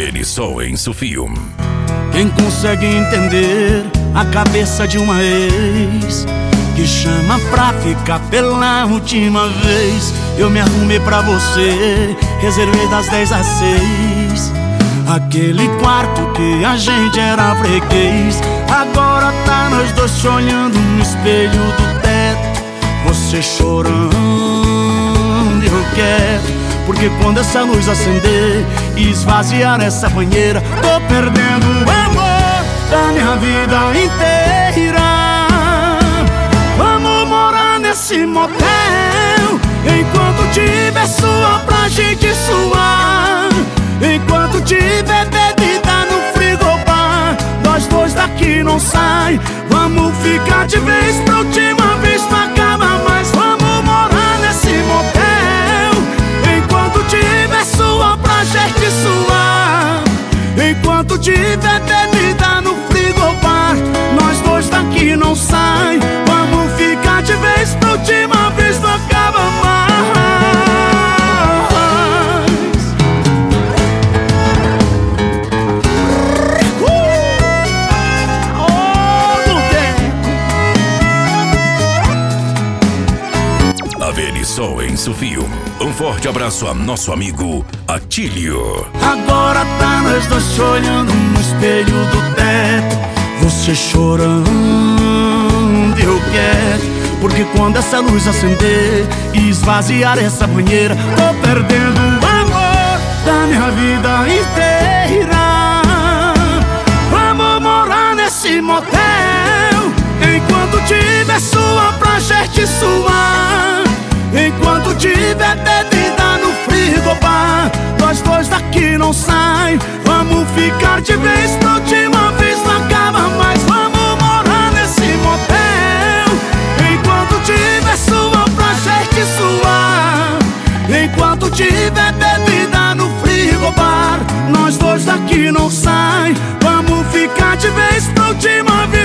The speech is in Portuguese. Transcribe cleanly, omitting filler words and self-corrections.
Verisol em Sufium. Quem consegue entender a cabeça de uma ex que chama pra ficar pela última vez? Eu me arrumei pra você, reservei das 10 às 6 aquele quarto que a gente era freguês. Agora tá nós dois se olhando no espelho do teto, você chorando e eu quieto. Porque quando essa luz acender e esvaziar essa banheira, tô perdendo o amor da minha vida inteira. Vamos morar nesse motel, enquanto tiver suor pra gente suar, enquanto tiver bebida no frigobar, nós dois daqui não sai. Vamos ficar de vez pra última vez, não acaba mais. Vamos morar nesse motel, enquanto tiver suor pra gente suar, enquanto tiver bebida no frigobar, nós dois daqui não sai. Vamos ficar de vez pra última vez, não acaba mais. A Verisol em Sufium. Um forte abraço a nosso amigo Atílio. Agora tá nós dois se olhando no espelho do teto, você chorando e eu quieto. Porque quando essa luz acender e esvaziar essa banheira, tô perdendo o amor da minha vida inteira. Vamos morar nesse motel, enquanto tiver suor pra gente suar, enquanto tiver bebida no frigobar, nós dois daqui não sai. Vamos ficar de vez pra última vez, não acaba mais. Vamos morar nesse motel, enquanto tiver suor pra gente suar, enquanto tiver bebida no frigobar, nós dois daqui não sai. Vamos ficar de vez pra última vez.